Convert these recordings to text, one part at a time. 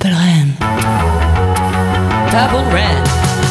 Purple Rain. Double Red.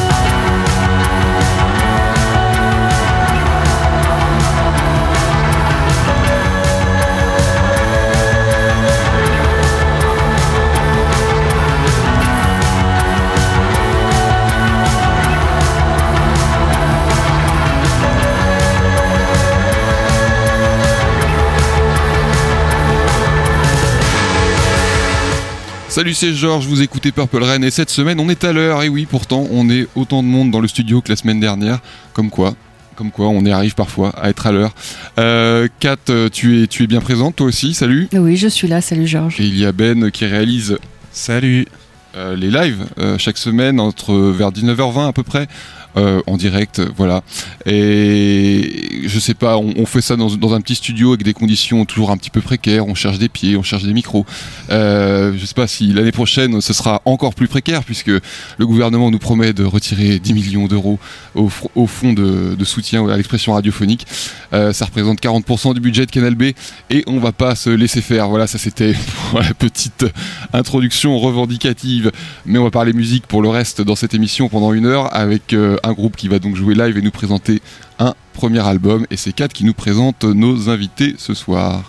Salut, c'est Georges, vous écoutez Purple Rain et cette semaine on est à l'heure, et oui pourtant on est autant de monde dans le studio que la semaine dernière, comme quoi on y arrive parfois à être à l'heure. Kat, tu es bien présente toi aussi, salut. Oui, je suis là, salut Georges. Et il y a Ben qui réalise salut les lives chaque semaine vers 19h20 à peu près. En direct, voilà. Et je sais pas, on fait ça dans un petit studio avec des conditions toujours un petit peu précaires. On cherche des pieds, on cherche des micros. Je sais pas si l'année prochaine ce sera encore plus précaire, puisque le gouvernement nous promet de retirer 10 millions d'euros au fonds de soutien à l'expression radiophonique. Ça représente 40% du budget de Canal B et on va pas se laisser faire. Voilà, ça c'était pour la petite introduction revendicative. Mais on va parler musique pour le reste dans cette émission pendant 1 heure avec un groupe qui va donc jouer live et nous présenter un premier album, et c'est Kat qui nous présente nos invités ce soir.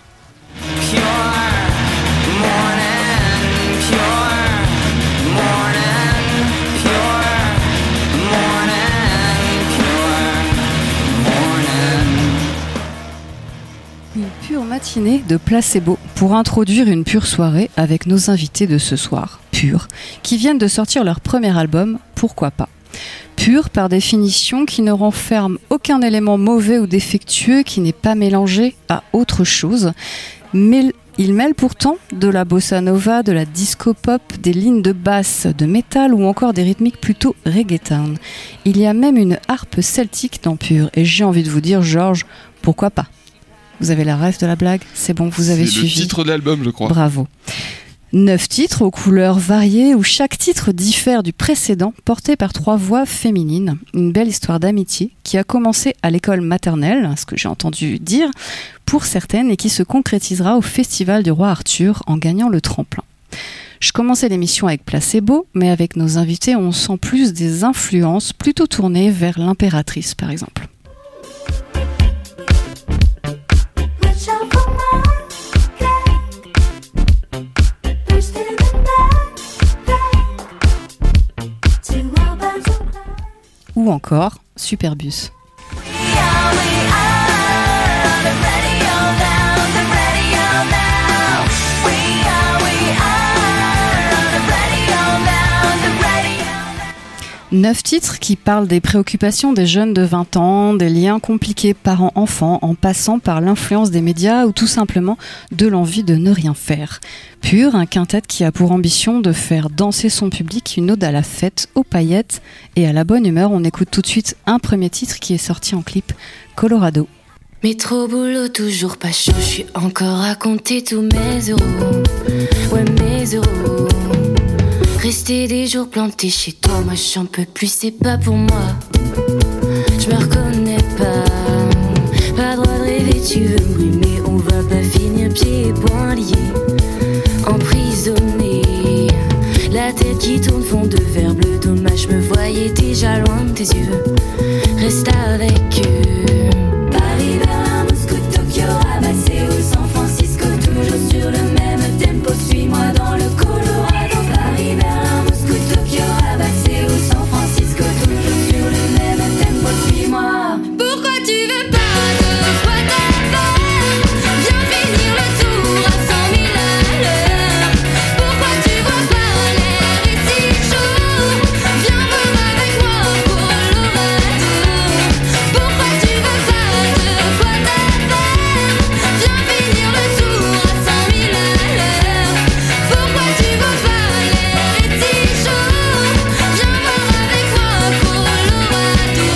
Une pure matinée de Placebo pour introduire une pure soirée avec nos invités de ce soir, Pur, qui viennent de sortir leur premier album, Pourquoi pas. Pur, par définition, qui ne renferme aucun élément mauvais ou défectueux, qui n'est pas mélangé à autre chose, mais il mêle pourtant de la bossa nova, de la disco pop, des lignes de basse, de métal ou encore des rythmiques plutôt reggaeton. Il y a même une harpe celtique dans Pur, et j'ai envie de vous dire, Georges, pourquoi pas ? Vous avez la rêve de la blague ? C'est bon, vous avez suivi. C'est le titre de l'album, je crois. Bravo. 9 titres aux couleurs variées où chaque titre diffère du précédent, porté par 3 voix féminines. Une belle histoire d'amitié qui a commencé à l'école maternelle, ce que j'ai entendu dire, pour certaines, et qui se concrétisera au Festival du Roi Arthur en gagnant le tremplin. Je commençais l'émission avec Placebo, mais avec nos invités, on sent plus des influences plutôt tournées vers l'impératrice, par exemple. Ou encore Superbus. Neuf titres qui parlent des préoccupations des jeunes de 20 ans, des liens compliqués parents-enfants, en passant par l'influence des médias ou tout simplement de l'envie de ne rien faire. Pur, un quintet qui a pour ambition de faire danser son public, une ode à la fête, aux paillettes et à la bonne humeur. On écoute tout de suite un premier titre qui est sorti en clip, Colorado. Métro, boulot, toujours pas chaud, je suis encore à compter tous mes euros. Ouais, mes euros. Rester des jours plantés chez toi, moi j'en peux plus, c'est pas pour moi. Je me reconnais pas, pas droit de rêver, tu veux me brumer, on va pas finir pieds et poings liés, emprisonné. La tête qui tourne, fond de verre bleu, dommage, je me voyais déjà loin de tes yeux. Reste avec eux. Paris, Berlin, Moscou, Tokyo, ramassé au San Francisco, toujours sur le même tempo, suis-moi dans le Colorado. Paris, Berlin, Moscou, Tokyo, ramassé au San Francisco, toujours sur le même tempo, suis-moi. Pourquoi tu veux pas de quoi t'avoir? Viens finir le tour à 100 000 à l'heure. Pourquoi tu vois pas l'air est si chaud? Viens voir avec moi Colorado. Pourquoi tu veux pas de quoi t'avoir? Viens finir le tour à 100 000 à l'heure. Pourquoi tu veux pas l'air est si chaud? Viens voir avec moi Colorado.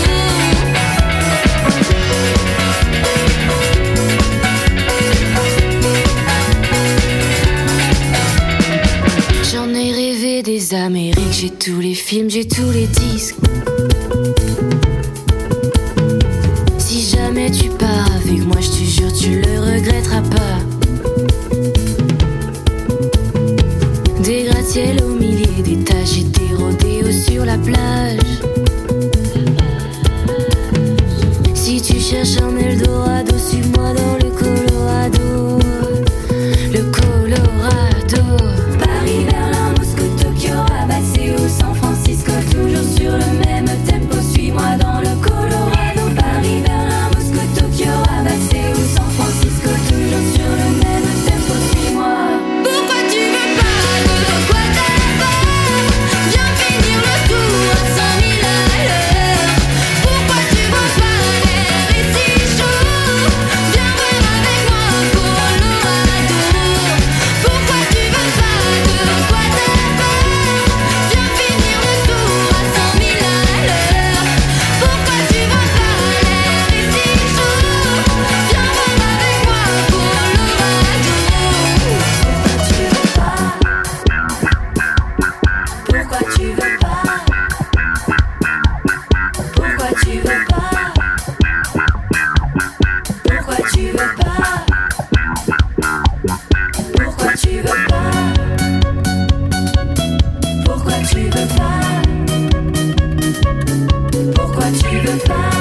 J'en ai rêvé des Amériques, j'ai tous les films, j'ai tous les disques. Si jamais tu pars avec moi, je te jure, tu le regretteras pas. Des gratte hôtel au milieu d'étages et des rodéos sur la plage. Si tu cherches un Eldorado, suis-moi dans le Colorado. Le Colorado. Paris, Berlin, Moscou, Tokyo, Rabat, Séoul, San Francisco, toujours sur le même tempo. Suis-moi dans le Colorado. Paris, Berlin, Moscou, Tokyo, Rabat, Séoul, San Francisco, toujours sur le même tempo. Suis-moi. Pourquoi tu veux pas de quoi t'as peur? Viens finir le tour à 100 000 à l'heure. Pourquoi tu veux pas l'air est si chaud? Viens voir avec moi pour Colorado. Pourquoi tu veux pas de quoi t'as peur? Viens finir le tour à 100 000 à l'heure. Pourquoi tu veux pas l'air est si chaud? Viens voir avec moi pour Colorado. Pourquoi tu veux pas? Pourquoi tu veux pas? Pourquoi tu veux pas? Pourquoi tu veux pas? Pourquoi tu veux pas? Pourquoi tu veux pas?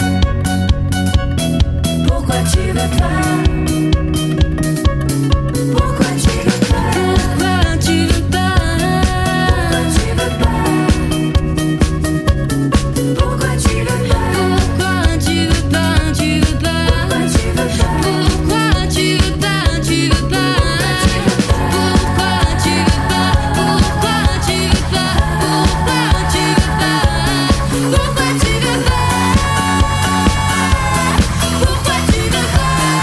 Pourquoi tu veux pas? Pourquoi tu veux pas? Pourquoi tu veux pas? Pourquoi tu veux pas? Pourquoi tu veux pas? Tu veux pas? Pourquoi tu veux pas? Tu veux pas? Pourquoi tu veux pas? Pourquoi tu veux pas? Pourquoi tu veux pas? Pourquoi tu veux pas? Pourquoi tu veux pas?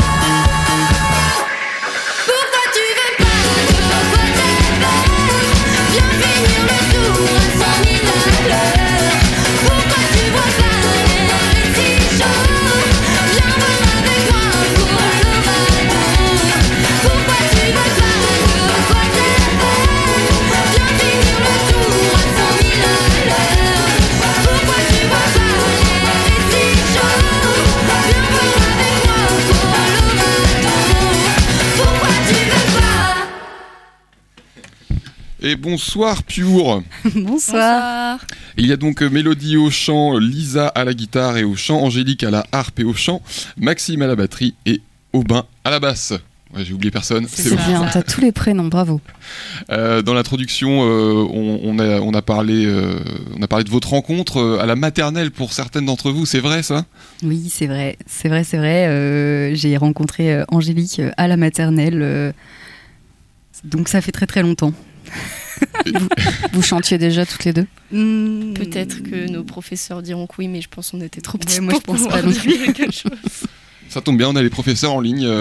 Pourquoi tu veux pas? De quoi t'as peur? Viens finir le tour à 100 000 à l'heure. Pourquoi tu vois pas l'air est si chaud? Viens voir avec moi pour Colorado. Pourquoi tu veux pas? De quoi t'as peur? Viens finir le tour à 100 000 à l'heure. Pourquoi tu vois pas l'air est si chaud? Viens voir avec moi pour Colorado. Pourquoi tu veux pas? Et bonsoir Pure. Bonsoir. Il y a donc Mélodie au chant, Lisa à la guitare et au chant, Angélique à la harpe et au chant, Maxime à la batterie et Aubin à la basse. Ouais, j'ai oublié personne. C'est bien, t'as tous les prénoms, bravo. Dans l'introduction, on a parlé de votre rencontre à la maternelle pour certaines d'entre vous, c'est vrai ça? Oui, c'est vrai. J'ai rencontré Angélique à la maternelle, donc ça fait très très longtemps. Vous chantiez déjà toutes les deux? Peut-être que nos professeurs diront que oui, mais je pense qu'on était trop petits. Ouais, moi, pour je pense pouvoir pas non plus. dire quelque chose. Ça tombe bien, on a les professeurs en ligne.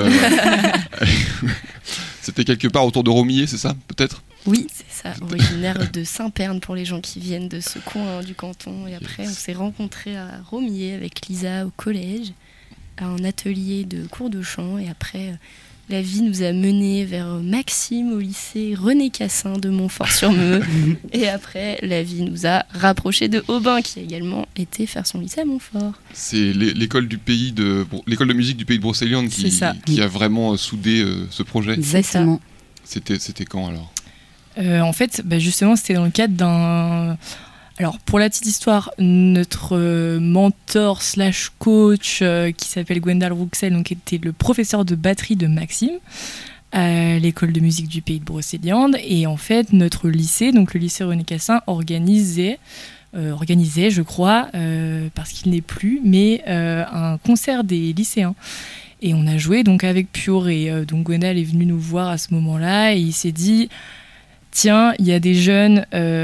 C'était quelque part autour de Romillet, c'est ça, peut-être? Oui, c'est ça, originaire de Saint-Pern pour les gens qui viennent de ce coin du canton. Et après, on s'est rencontrés à Romillet avec Lisa au collège, à un atelier de cours de chant. Et après, la vie nous a menés vers Maxime au lycée René Cassin de Montfort-sur-Meuse. Et après, la vie nous a rapprochés de Aubin, qui a également été faire son lycée à Montfort. C'est l'école de musique du pays de Brocéliande qui a vraiment soudé ce projet. Exactement. C'était quand alors? En fait, justement, c'était dans le cadre d'un... Alors, pour la petite histoire, notre mentor / coach qui s'appelle Gwendal Rouxel, donc était le professeur de batterie de Maxime à l'école de musique du pays de Brocéliande. Et en fait, notre lycée, donc le lycée René Cassin, organisait, je crois, parce qu'il n'est plus, mais un concert des lycéens. Et on a joué donc avec Pure. Et donc Gwendal est venu nous voir à ce moment-là et il s'est dit... Tiens, il y a des jeunes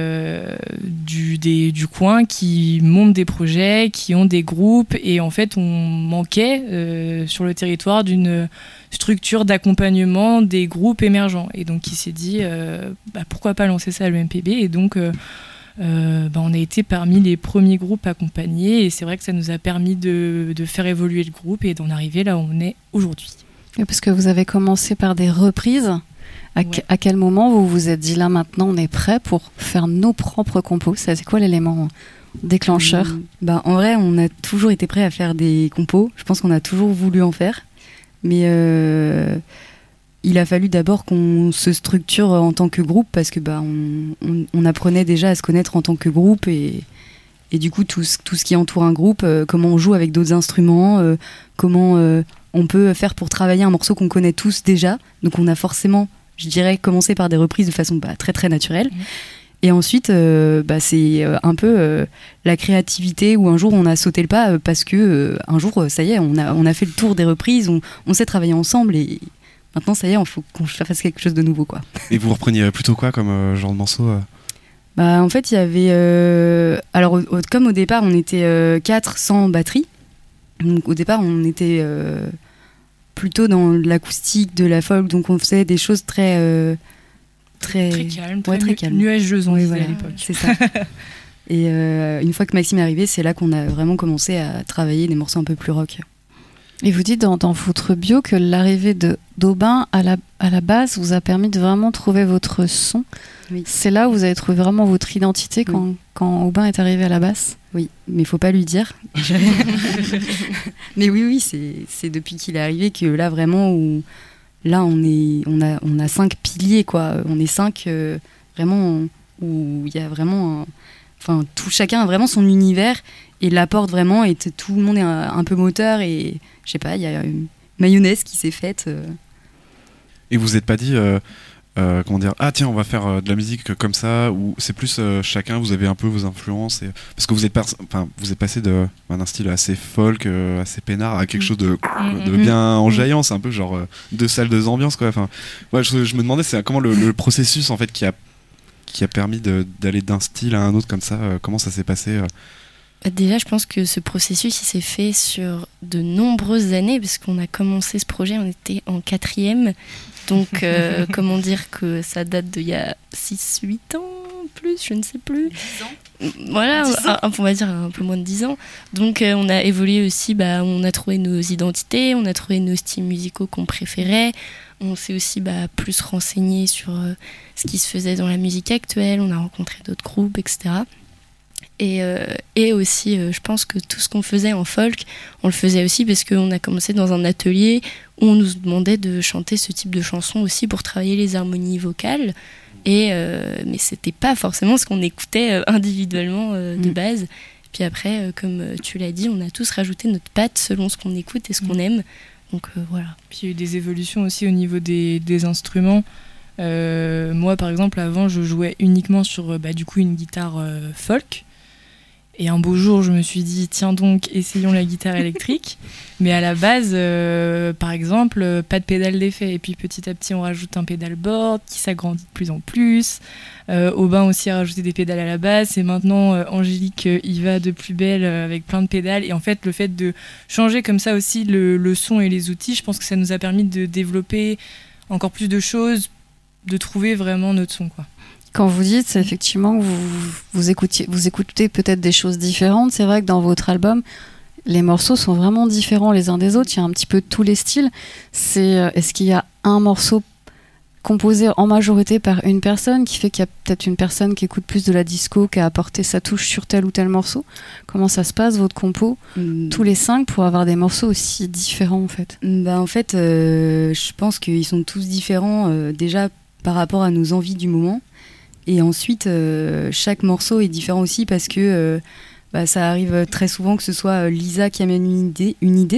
du coin qui montent des projets, qui ont des groupes, et en fait, on manquait sur le territoire d'une structure d'accompagnement des groupes émergents. Et donc, il s'est dit, pourquoi pas lancer ça à l'EMPB? Et donc, on a été parmi les premiers groupes accompagnés, et c'est vrai que ça nous a permis de faire évoluer le groupe et d'en arriver là où on est aujourd'hui. Parce que vous avez commencé par des reprises. À quel moment vous vous êtes dit là maintenant on est prêt pour faire nos propres compos? C'est quoi l'élément déclencheur? En vrai, on a toujours été prêt à faire des compos. Je pense qu'on a toujours voulu en faire. Mais il a fallu d'abord qu'on se structure en tant que groupe parce que on apprenait déjà à se connaître en tant que groupe et du coup tout ce qui entoure un groupe, comment on joue avec d'autres instruments, comment on peut faire pour travailler un morceau qu'on connaît tous déjà. Donc on a forcément, je dirais, commencé par des reprises de façon très très naturelle. Et ensuite, c'est un peu la créativité où un jour on a sauté le pas parce que un jour, ça y est, on a fait le tour des reprises, on s'est travaillé ensemble et maintenant, ça y est, il faut qu'on fasse quelque chose de nouveau, quoi. Et vous repreniez plutôt quoi comme genre de morceau En fait, il y avait... alors, comme au départ, on était 4 sans batterie. Donc, au départ, on était plutôt dans l'acoustique, de la folk. Donc, on faisait des choses très calme, très calme. Nuageuse, on disait voilà, à l'époque. C'est ça. Et une fois que Maxime est arrivé, c'est là qu'on a vraiment commencé à travailler des morceaux un peu plus rock. Et vous dites dans votre bio que l'arrivée d'Aubin à la base vous a permis de vraiment trouver votre son. Oui. C'est là où vous avez trouvé vraiment votre identité quand Aubin est arrivé à la basse. Oui, mais il faut pas lui dire. Mais oui, c'est depuis qu'il est arrivé que là vraiment où là on a 5 piliers, quoi. On est 5 vraiment où il y a vraiment chacun a vraiment son univers et l'apporte vraiment et tout le monde est un peu moteur et je sais pas, il y a une mayonnaise qui s'est faite. Et vous êtes pas dit comment dire, ah tiens, on va faire de la musique comme ça, ou c'est plus chacun, vous avez un peu vos influences parce que vous êtes passé d'un style assez folk, assez peinard à quelque chose de bien enjaillant. C'est un peu genre 2 salles, 2 ambiances, quoi. Enfin, moi je me demandais c'est comment le processus en fait qui a permis d'aller d'un style à un autre comme ça, comment ça s'est passé Déjà, je pense que ce processus, il s'est fait sur de nombreuses années, parce qu'on a commencé ce projet, on était en 4e. Donc, comment dire que ça date d'il y a 6-8 ans, plus, je ne sais plus. 10 ans. Voilà, 10 ans. On va dire un peu moins de 10 ans. Donc, on a évolué aussi, on a trouvé nos identités, on a trouvé nos styles musicaux qu'on préférait. On s'est aussi plus renseigné sur ce qui se faisait dans la musique actuelle, on a rencontré d'autres groupes, etc. Et aussi, je pense que tout ce qu'on faisait en folk, on le faisait aussi parce qu'on a commencé dans un atelier où on nous demandait de chanter ce type de chansons aussi pour travailler les harmonies vocales. Mais c'était pas forcément ce qu'on écoutait individuellement de base. Puis après, comme tu l'as dit, on a tous rajouté notre patte selon ce qu'on écoute et ce qu'on aime. Donc voilà. Puis il y a eu des évolutions aussi au niveau des instruments. Moi, par exemple, avant, je jouais uniquement sur du coup une guitare folk. Et un beau jour, je me suis dit, tiens donc, essayons la guitare électrique. Mais à la base, par exemple, pas de pédale d'effet. Et puis petit à petit, on rajoute un pédalboard qui s'agrandit de plus en plus. Aubin aussi a rajouté des pédales à la base. Et maintenant, Angélique y va de plus belle avec plein de pédales. Et en fait, le fait de changer comme ça aussi le son et les outils, je pense que ça nous a permis de développer encore plus de choses, de trouver vraiment notre son, quoi. Quand vous dites, c'est effectivement que vous écoutez peut-être des choses différentes. C'est vrai que dans votre album, les morceaux sont vraiment différents les uns des autres. Il y a un petit peu de tous les styles. Est-ce qu'il y a un morceau composé en majorité par une personne qui fait qu'il y a peut-être une personne qui écoute plus de la disco, qui a apporté sa touche sur tel ou tel morceau? Comment ça se passe, votre compo, tous les 5, pour avoir des morceaux aussi différents, en fait? En fait, je pense qu'ils sont tous différents déjà par rapport à nos envies du moment. Et ensuite, chaque morceau est différent aussi parce que ça arrive très souvent que ce soit Lisa qui amène une idée,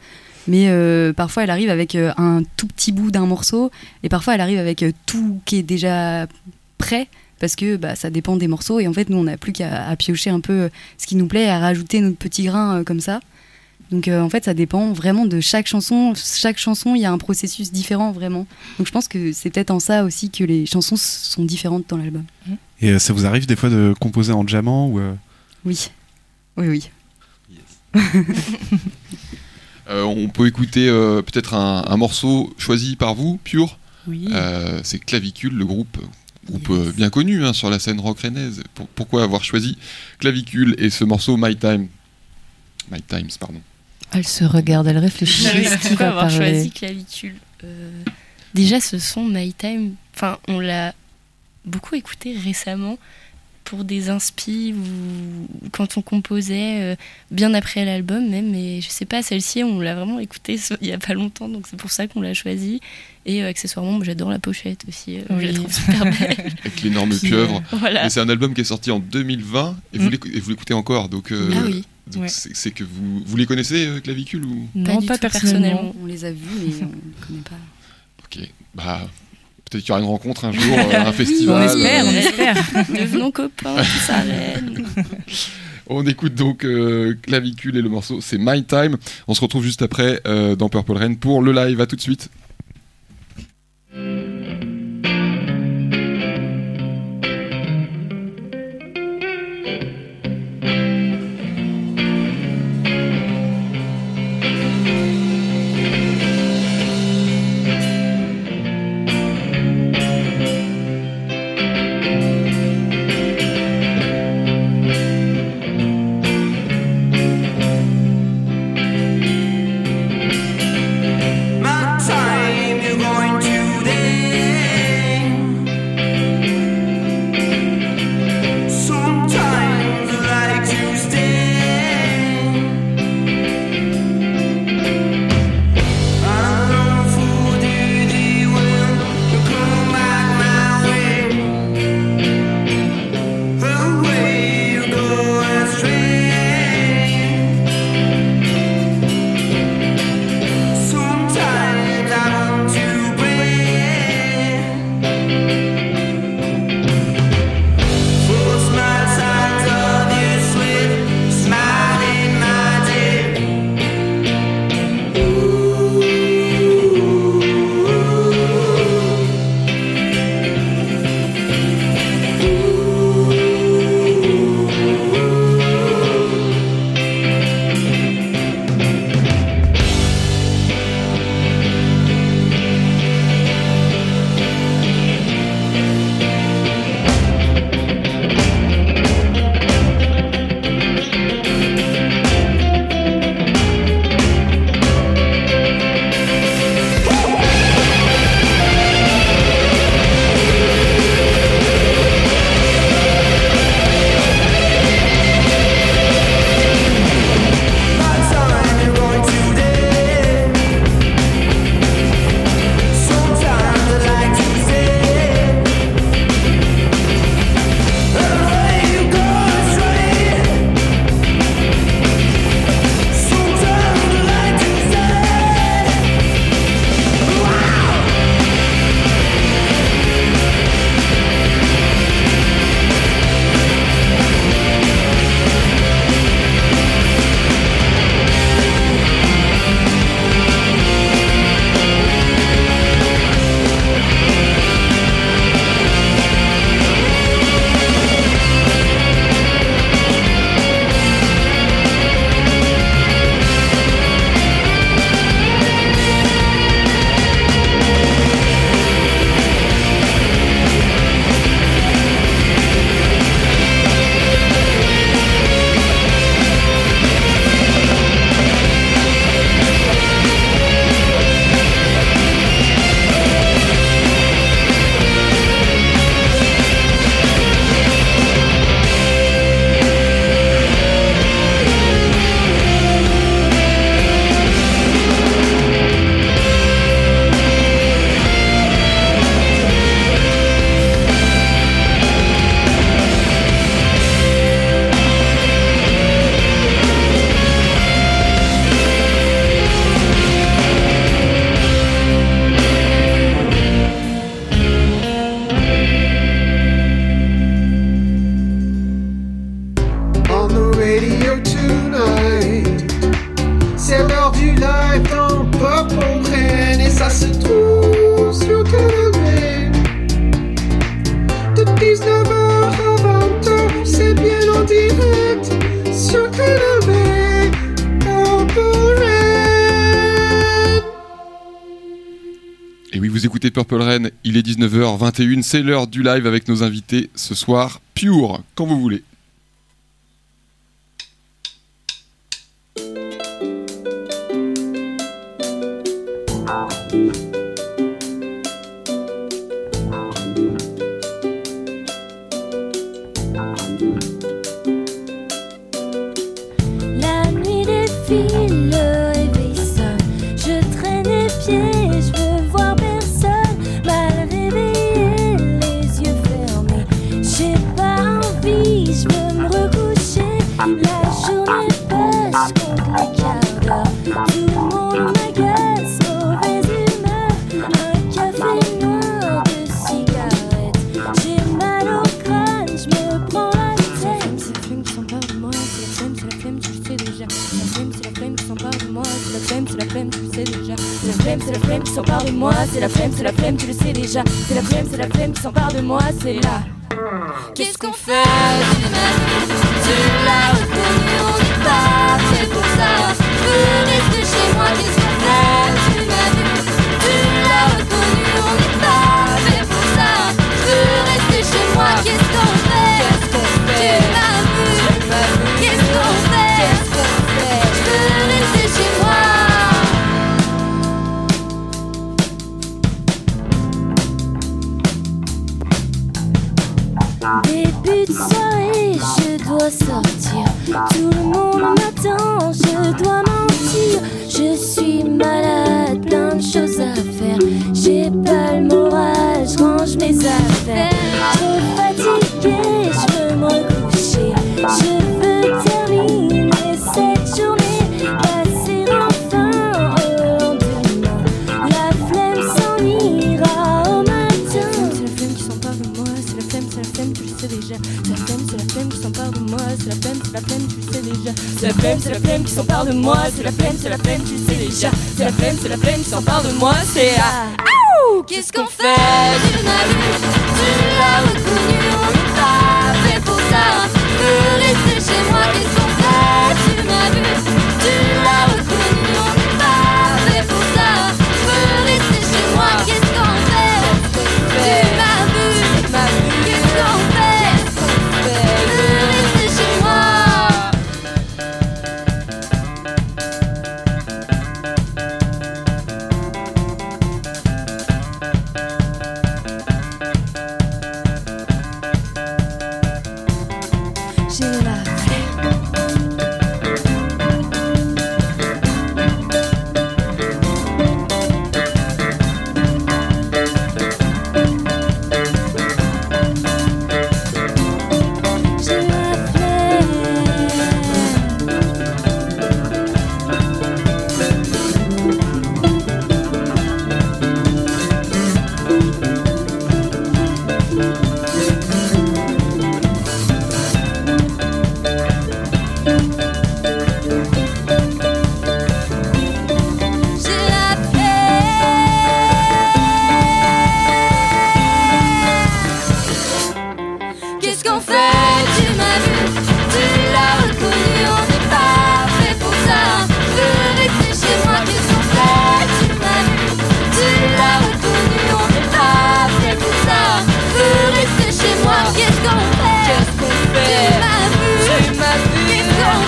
mais parfois elle arrive avec un tout petit bout d'un morceau et parfois elle arrive avec tout qui est déjà prêt parce que ça dépend des morceaux et en fait nous on n'a plus qu'à piocher un peu ce qui nous plaît et à rajouter notre petit grain comme ça. Donc en fait ça dépend vraiment de chaque chanson. Chaque chanson il y a un processus différent vraiment. Donc je pense que c'est peut-être en ça aussi que les chansons sont différentes dans l'album. Et ça vous arrive des fois de composer en jammant ou Oui. Yes. On peut écouter peut-être un morceau choisi par vous, Pure. Oui. C'est Clavicule, le groupe bien connu sur la scène rock rennaise. Pourquoi avoir choisi Clavicule et ce morceau My Times, pardon. Elle se regarde, elle réfléchit. Pourquoi avoir choisi Clavicule Déjà, ce son My Time, on l'a beaucoup écouté récemment pour des inspi ou quand on composait bien après l'album même. Et je sais pas, celle-ci, on l'a vraiment écoutée il y a pas longtemps, donc c'est pour ça qu'on l'a choisie. Et accessoirement, moi, j'adore la pochette aussi. Je la trouve super belle. Avec l'énorme pieuvre. Voilà. Et c'est un album qui est sorti en 2020 et vous l'écoutez encore. Donc, Ah oui. donc Ouais. c'est que vous les connaissez, Clavicule ou... Non, du pas tout, personnellement. On les a vus, mais on ne connaît pas. Ok, bah peut-être qu'il y aura une rencontre un jour, un festival. On espère. Devenons copains, tous à Rennes. On écoute donc Clavicule et le morceau c'est My Time. On se retrouve juste après dans Purple Rain pour le live. À tout de suite. My time, you're going today. Sometimes I like to stay. I long for the day when you come back my way. The way you go astray. Sometimes I want to break. Full smile signs of your sweet smile in my day. My time, you're going today. Sometimes I like to stay. The way you go astray. Sometimes I like to stay. On the radio tonight. C'est l'heure du live dans Purple Rain et ça se trouve sur Canal+. De 19h à 20h, c'est bien en direct sur Canal+. Purple Rain. Et oui, vous écoutez Purple Rain, il est 19h21, c'est l'heure du live avec nos invités ce soir. Pure, quand vous voulez. La nuit défile, le réveil sonne. Je traîne les pieds, je veux voir personne. Mal réveillé, les yeux fermés. J'ai pas envie, je veux me recoucher. La journée passe, je compte les quarts d'heure. Tout le monde m'agace, mauvaise humeur. Un café noir, deux cigarettes. J'ai mal au crâne, je me prends la tête. C'est la flemme qui s'empare de moi, c'est la flemme, tu le sais déjà. C'est la flemme qui s'empare de moi, c'est la flemme, tu le sais déjà. C'est la flemme qui s'empare de moi, c'est la flemme, tu le sais déjà. C'est la flemme qui s'empare de moi, c'est là. Qu'est-ce qu'on fait de ma vie? Tu l'as reconnu, on n'est pas fait pour ça. Je veux rester chez moi, qu'est-ce qu'on fait de ma vie? Tu l'as reconnu, on n'est pas fait pour ça. Je veux rester chez moi, qu'est-ce qu'on fait? Tu m'as vu, qu'est-ce qu'on fait? Je veux rester chez moi. Début de soirée, je dois sortir. Tout le monde m'attend, je dois mentir. Je suis malade, plein de choses à faire. J'ai pas le moral, je range mes affaires. Trop fatiguée, je veux me recoucher. Je veux terminer cette journée, passer enfin au lendemain. La flemme s'en ira au matin. C'est la flemme qui s'empare de moi, c'est la flemme, tu le sais déjà. C'est la flemme qui s'empare de moi, c'est la flemme, tu le sais déjà. C'est la flemme qui s'empare de moi, c'est la flemme, tu le sais déjà. C'est la flemme qui s'empare de moi, c'est qu'est-ce qu'on fait de ma vie? Tu l'as reconnu, on n'est pas fait pour ça. Je veux rester chez moi, qu'est-ce qu'on fait? Tu m'as vu, tu l'as reconnu, on n'est pas fait pour ça. Je veux rester chez moi, qu'est-ce qu'on fait? Tu m'as vu, qu'est-ce qu'on fait? Je veux rester chez moi. J'ai la qu'est-ce qu'on fait? Tu m'as vu, tu l'as reconnu, on n'est pas fait pour ça. Je veux rester chez moi, qu'est-ce qu'on fait? Tu m'as vu, tu l'as reconnu, on n'est pas fait pour ça. Je veux rester chez moi, qu'est-ce qu'on fait? Tu m'as vu, qu'est-ce qu'on fait? Tu m'as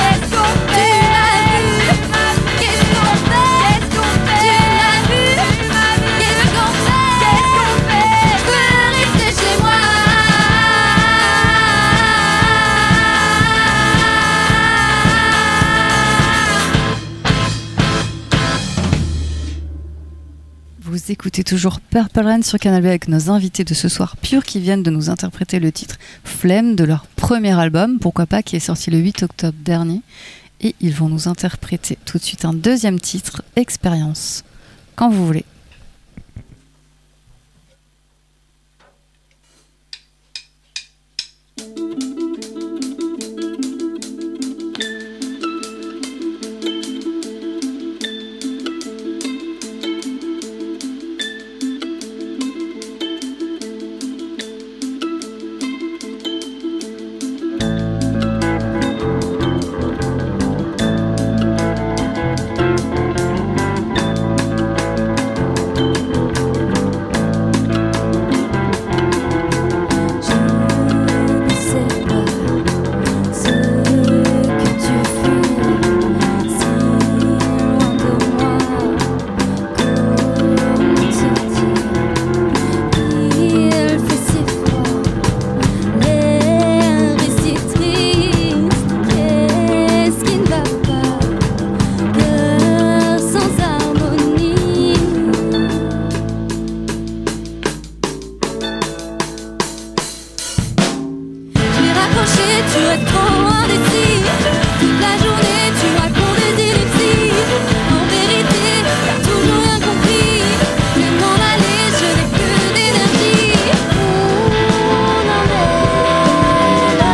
vu, qu'est-ce qu'on fait? Tu m'as vu, qu'est-ce qu'on fait? Je veux rester chez moi. Vous écoutez toujours Purple Rain sur Canal B avec nos invités de ce soir Pure qui viennent de nous interpréter le titre Flemme de leur premier album, pourquoi pas, qui est sorti le 8 octobre dernier. Et ils vont nous interpréter tout de suite un deuxième titre, Expérience, quand vous voulez. raccroché, tu restes trop indécis. Toute la journée tu racontes des ellipses. En vérité, t'as toujours rien compris. Je vais m'en aller, je n'ai plus d'énergie. On en est là.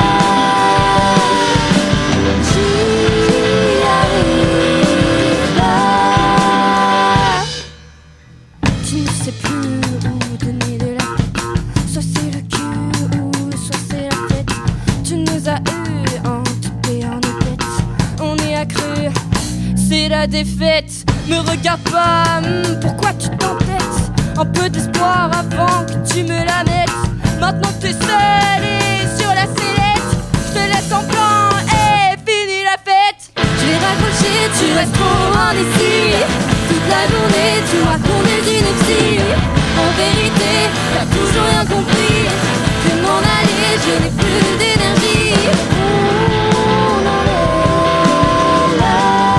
J'y arrive pas. Tu ne sais plus où donner de la tête. Soit c'est le cul ou soit c'est la fête. Tu nous as eu en tout et en tête. On est accru, c'est la défaite. Me regarde pas, pourquoi tu t'entêtes? Un peu d'espoir avant que tu me la mettes. Maintenant que t'es seule et sur la sellette, je te laisse en plan et fini la fête. Je vais raccrocher, tu restes trop indécis. Toute la journée tu racontes des inepties. En vérité, t'as toujours rien compris. Je vais m'en aller, je n'ai plus d'énergie. On en est là.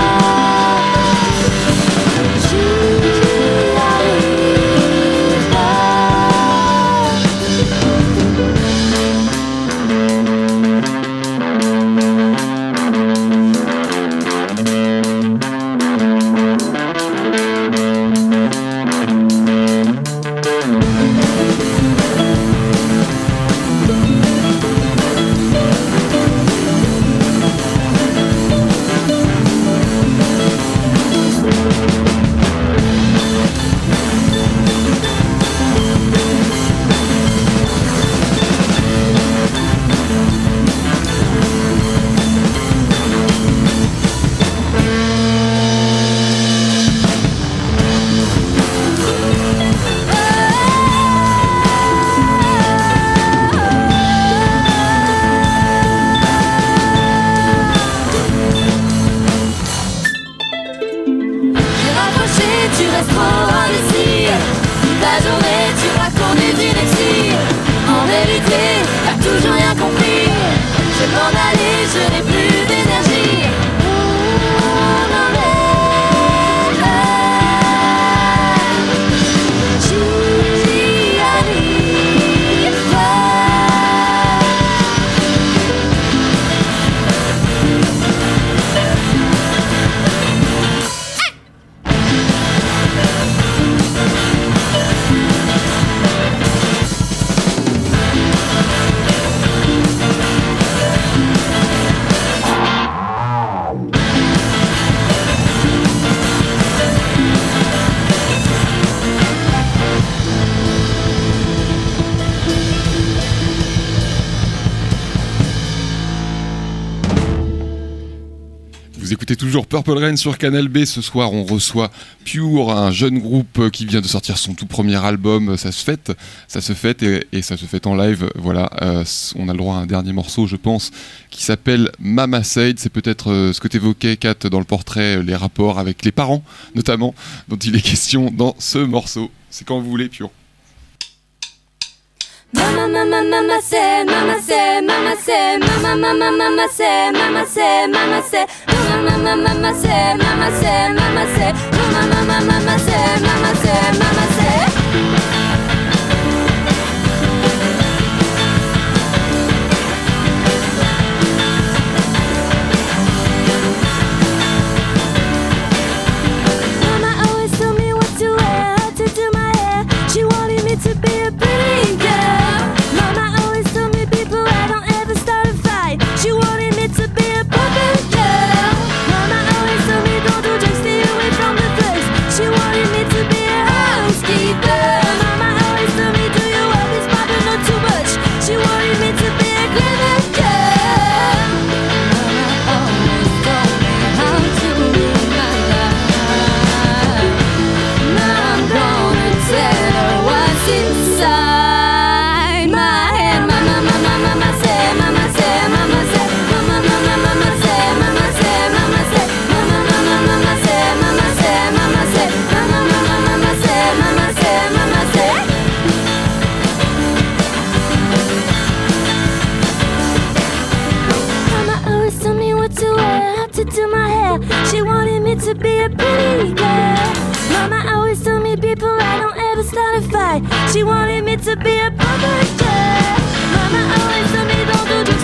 J'y arrive pas. J'ai raccroché, tu restes trop indécis. Toute la journée tu racontes des inepties. En vérité, t'as toujours rien compris. Je vais m'en aller, je n'ai plus d'énergie. On en est là. J'y arrive pas. Vous écoutez toujours Purple Rain sur Canal B. Ce soir, on reçoit Pure, un jeune groupe qui vient de sortir son tout premier album. Ça se fête et ça se fête en live. Voilà, on a le droit à un dernier morceau, je pense, qui s'appelle Mama Said. C'est peut-être ce que t'évoquais, Kat, dans le portrait, les rapports avec les parents, notamment, dont il est question dans ce morceau. C'est quand vous voulez, Pure. Mama, mama, mama, say, mama, say, mama, say, mama, mama, mama, say, mama, say, mama, say, mama, mama, mama, say, mama, say, mama, say, mama, mama, mama, say, mama, say, mama, say. Mama always told me what to wear, how to do my hair. She wanted me to be a pretty girl. Mama always told me be polite, don't ever start a fight. She wanted me to be a perfect girl. Mama always told me don't do drugs, stay away from the place. She wanted me to be a housekeeper. Mama always told me do your work, it's smart but not too much. She wanted me to be a clever girl. Mama always told me how to live my life. Now I'm gonna tell her what's inside my head. Mama, mama, mama say, mama say, mama say, mama, mama, mama say, mama say, mama say, mama, mama, mama say, mama say, mama say, mama, mama, mama say, mama say, mama say. Mama always told me what to wear, how to do my hair. She wanted me to be a pretty girl. Mama always told me be polite, don't ever start a fight. She wanted me to be a perfect girl. Mama always told me don't do drugs,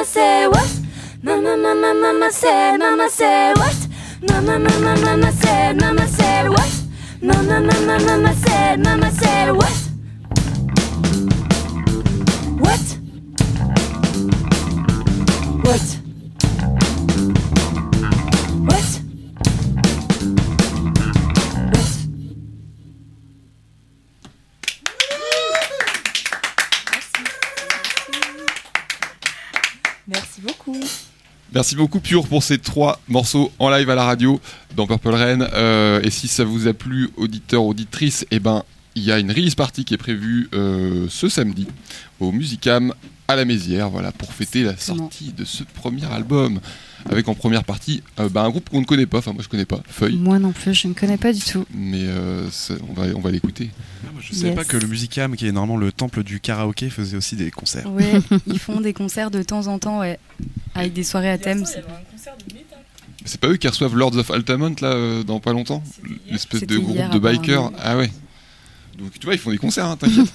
say what? Mama said what? Mama said what? Mama said what? What? What? What? Merci beaucoup. Merci beaucoup Pure pour ces 3 morceaux en live à la radio dans Purple Rain. Et si ça vous a plu, auditeurs, auditrices, eh ben il y a une release party qui est prévue ce samedi au Musicam à la Mézières, voilà, pour fêter la sortie de ce premier album. Avec en première partie un groupe qu'on ne connaît pas, enfin moi je connais pas, Feuille. Moi non plus, je ne connais pas du tout. Mais on va l'écouter. Moi, je savais pas que le Musicam, qui est normalement le temple du karaoké, faisait aussi des concerts. Oui, ils font des concerts de temps en temps, ouais, avec des soirées à thème. C'est pas eux qui reçoivent Lords of Altamont là dans pas longtemps, l'espèce de groupe hier, de bikers. Ah ouais. Donc tu vois, ils font des concerts, hein, t'inquiète.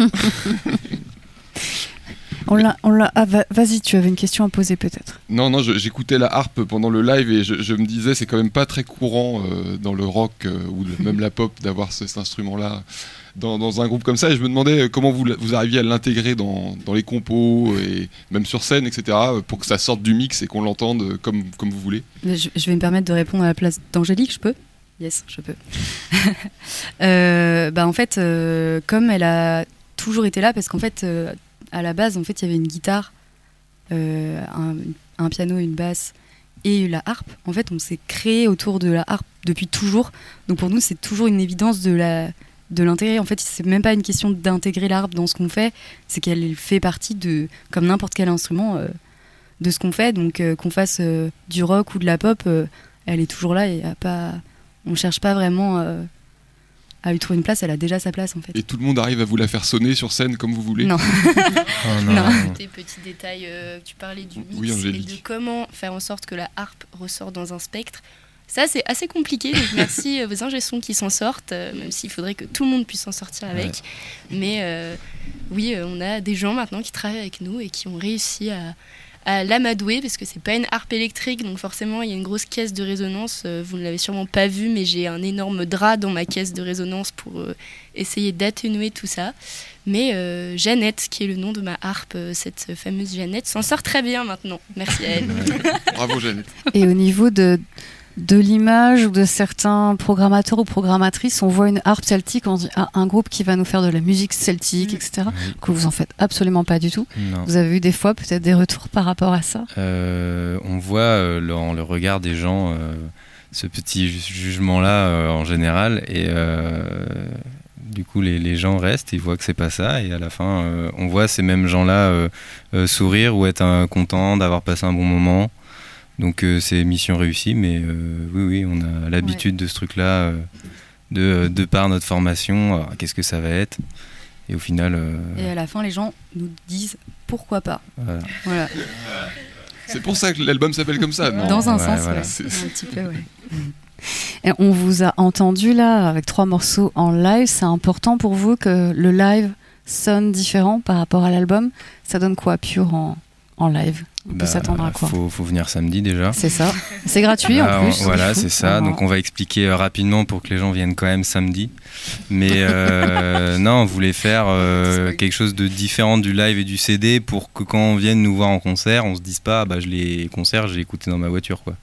Vas-y, tu avais une question à poser peut-être. Non, j'écoutais la harpe pendant le live et je me disais c'est quand même pas très courant dans le rock ou même la pop d'avoir cet instrument-là dans un groupe comme ça. Et je me demandais comment vous arriviez à l'intégrer dans les compos et même sur scène, etc. pour que ça sorte du mix et qu'on l'entende comme vous voulez. Je vais me permettre de répondre à la place d'Angélique, je peux ? Yes, je peux. En fait, comme elle a toujours été là, parce qu'en fait... à la base, en fait, il y avait une guitare, un piano, une basse et la harpe. En fait, on s'est créé autour de la harpe depuis toujours. Donc pour nous, c'est toujours une évidence de l'intégrer. En fait, c'est même pas une question d'intégrer la harpe dans ce qu'on fait, c'est qu'elle fait partie de, comme n'importe quel instrument, de ce qu'on fait. Donc qu'on fasse du rock ou de la pop, elle est toujours là. Et on cherche pas vraiment à lui trouver une place, elle a déjà sa place en fait. Et tout le monde arrive à vous la faire sonner sur scène comme vous voulez? Non. Non. Petit détail, tu parlais du mix et de comment faire en sorte que la harpe ressort dans un spectre. Ça, c'est assez compliqué, donc merci aux ingé-sons qui s'en sortent, même s'il faudrait que tout le monde puisse s'en sortir avec. Ouais. Mais oui, on a des gens maintenant qui travaillent avec nous et qui ont réussi à l'amadouer, parce que c'est pas une harpe électrique, donc forcément il y a une grosse caisse de résonance. Vous ne l'avez sûrement pas vu, mais j'ai un énorme drap dans ma caisse de résonance pour essayer d'atténuer tout ça. Mais Jeannette, qui est le nom de ma harpe, cette fameuse Jeannette, s'en sort très bien maintenant. Merci à elle. Bravo Jeannette. Et au niveau de l'image ou de certains programmateurs ou programmatrices, on voit une harpe celtique, on dit un groupe qui va nous faire de la musique celtique, etc. Que vous en faites absolument pas du tout. Non. Vous avez eu des fois peut-être des retours par rapport à ça? On voit dans le regard des gens ce petit jugement-là en général, et du coup les gens restent, ils voient que c'est pas ça, et à la fin on voit ces mêmes gens-là sourire ou être contents d'avoir passé un bon moment. Donc c'est mission réussie, mais oui, on a l'habitude de ce truc-là, de par notre formation, alors, qu'est-ce que ça va être? Et au final... Et à la fin, les gens nous disent pourquoi pas. Voilà. C'est pour ça que l'album s'appelle comme ça, non? Dans un sens, voilà. Un petit peu, ouais. Et on vous a entendu là, avec 3 morceaux en live. C'est important pour vous que le live sonne différent par rapport à l'album? Ça donne quoi, Pure, en live? On peut s'attendre à quoi? Faut venir samedi déjà. C'est ça. C'est gratuit en plus. Voilà, c'est ça. Donc on va expliquer rapidement pour que les gens viennent quand même samedi. Mais non, on voulait faire quelque chose de différent du live et du CD pour que quand on vienne nous voir en concert, on se dise pas les concerts, j'ai écouté dans ma voiture, quoi.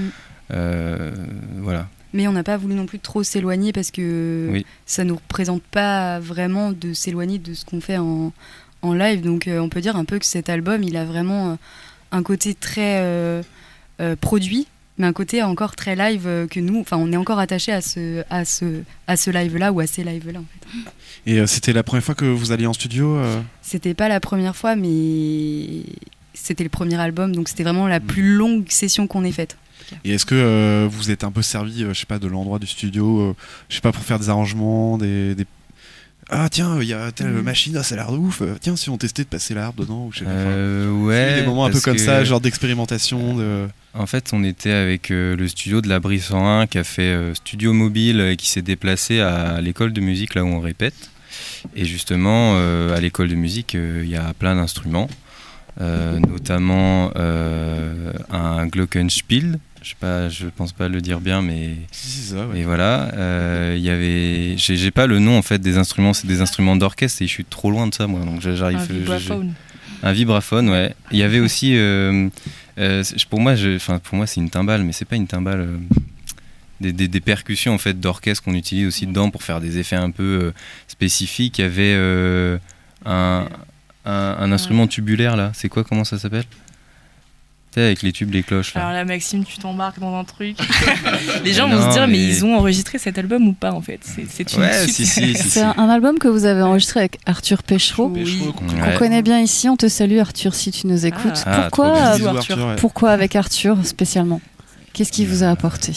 Voilà. Mais on n'a pas voulu non plus trop s'éloigner, parce que ça nous représente pas vraiment de s'éloigner de ce qu'on fait en live. Donc on peut dire un peu que cet album, il a vraiment un côté très produit, mais un côté encore très live, que nous, enfin on est encore attaché à ce live-là, ou à ces lives-là en fait. Et c'était la première fois que vous alliez en studio C'était pas la première fois, mais c'était le premier album, donc c'était vraiment la plus longue session qu'on ait faite. Et est-ce que vous êtes un peu servi, je sais pas, de l'endroit du studio, je sais pas, pour faire des arrangements, ah tiens, il y a telle machine, ça a l'air de ouf, tiens, si on testait de passer la harpe dedans, ou je sais pas. Ouais, des moments un peu comme ça, genre d'expérimentation. En fait, on était avec le studio de l'Abri 101 qui a fait studio mobile et qui s'est déplacé à l'école de musique là où on répète. Et justement, à l'école de musique, il y a plein d'instruments. notamment un Glockenspiel. Je pense pas le dire bien, mais C'est ça, ouais. et voilà. Il y avait, j'ai pas le nom en fait des instruments, c'est des instruments d'orchestre et je suis trop loin de ça moi, donc j'arrive. Un vibraphone. Un vibraphone, ouais. Il y avait aussi, pour moi, c'est une timbale, mais c'est pas une timbale. Des percussions en fait d'orchestre qu'on utilise aussi dedans pour faire des effets un peu spécifiques. Il y avait un instrument tubulaire là. C'est quoi? Comment ça s'appelle? Tu sais, avec les tubes, les cloches là. Alors là, Maxime, tu t'embarques dans un truc. Les gens Non, vont se dire, mais mais ils ont enregistré cet album ou pas en fait? C'est une Ouais, suite. si. C'est un album que vous avez enregistré avec Arthur Péchereau, Oui. qu'on Ouais. connaît bien ici. On te salue Arthur si tu nous écoutes. Ah, trop Pourquoi, bien. Bisous, Arthur. Arthur, ouais. pourquoi avec Arthur spécialement? Qu'est-ce qu'il vous a apporté?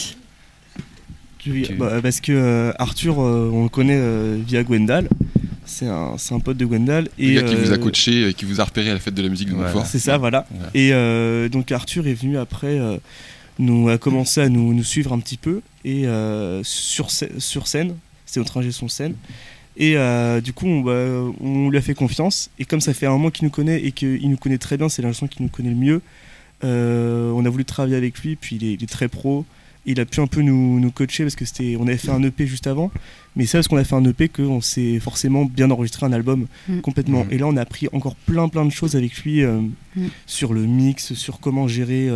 Parce que Arthur, on le connaît via Gwendal. C'est un pote de Gwendal. Le gars qui vous a coaché et qui vous a repéré à la fête de la musique de Voilà. Montfort. C'est ça, voilà. Voilà. Et donc Arthur est venu après, a commencé à nous suivre un petit peu et sur scène, c'est notre ingé son scène. Et du coup, on lui a fait confiance. Et comme ça fait un mois qu'il nous connaît et qu'il nous connaît très bien, c'est l'ingé son qui nous connaît le mieux. On a voulu travailler avec lui, puis il est très pro. Il a pu un peu nous coacher parce que on avait fait un EP juste avant, mais c'est parce qu'on a fait un EP qu'on s'est forcément bien enregistré un album complètement. Mm. Et là, on a appris encore plein de choses avec lui sur le mix, sur comment gérer